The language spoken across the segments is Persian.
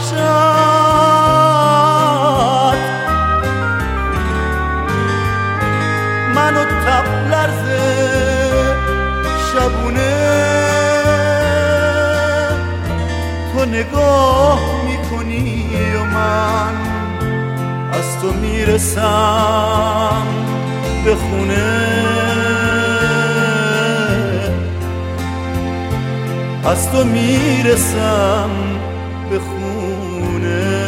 وحشت منو تب لرزه شبونه تو نگاه میکنی و من از تو میرسم به خونه از تو میرسم به خونه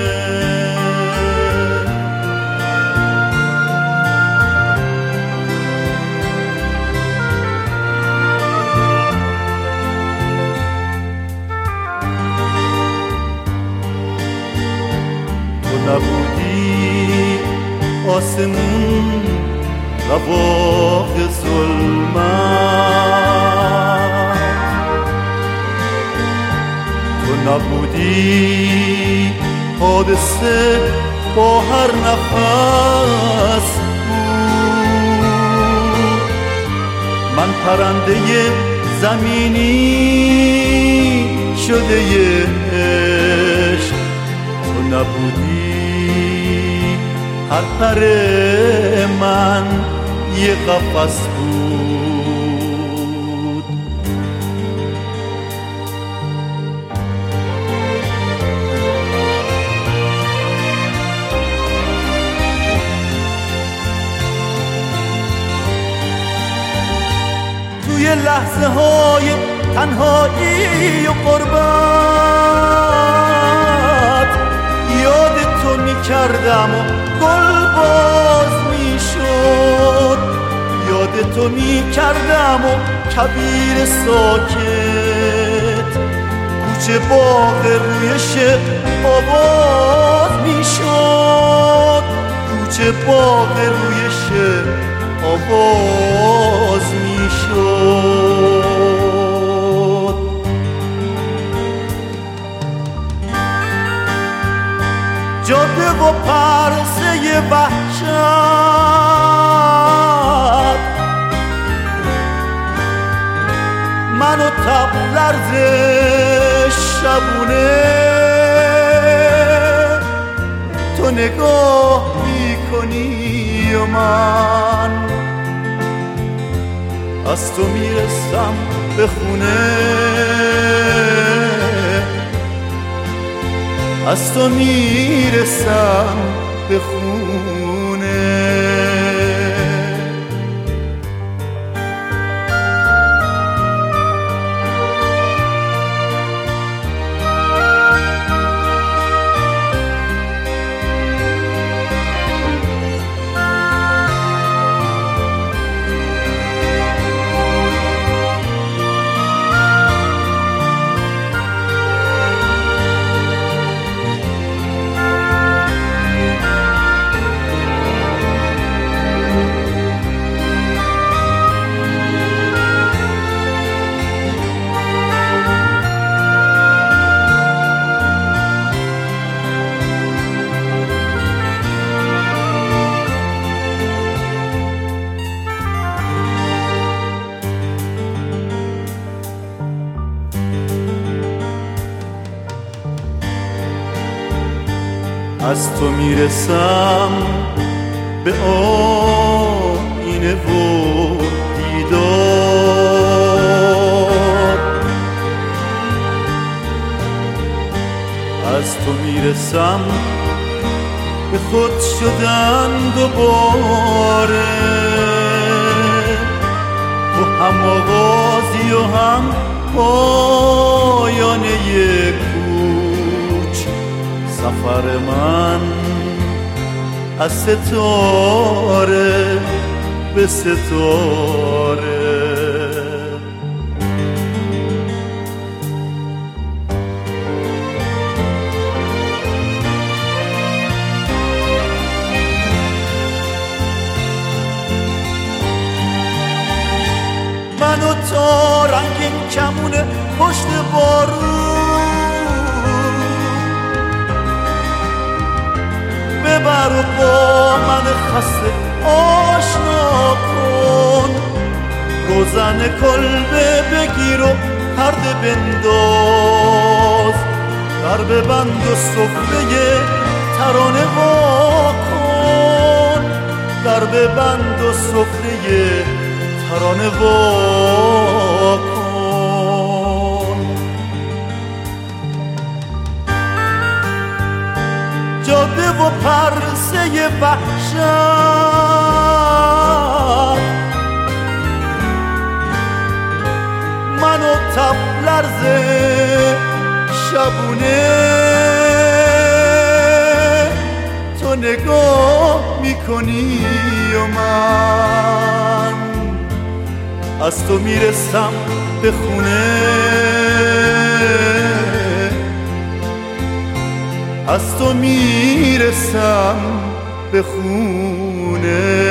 تو نبودی آسمون رواق ظلمت تو نبودی حادثه با هر نفس بود من پرنده زمینی شده عشق تو نبودی هر پر من یه قفس بود توی لحظه های تنهایی و غربت یاد تو میکردم و گل باز میشد یاد تو میکردم و کبیر ساکت کوچه باغ روی شب آواز میشد کوچه باغ روی شب آواز میشد جاده و پرسه وحشت منو تب لرزه شبونه تو نگاه میکنی و من از تو میرسم به خونه از تو میرسم به خونه از تو میرسم به آینه و دیدار از تو میرسم به خود شدن دوباره و هم آغازی و هم پایان یک سفر من از ستاره به ستاره من و تو رنگین کمونه پشت بارون ببر و با من خسته آشنا کن روزن کلبه بگیر و پرده بنداز در ببند و سفره ترانه وا کن، در ببند و سفره ترانه وا کن. جاده و پرسه وحشت، من و تب لرز شبونه، تو نگاه میکنی و من از تو میرسم به خونه، از تو میرسم به خونه.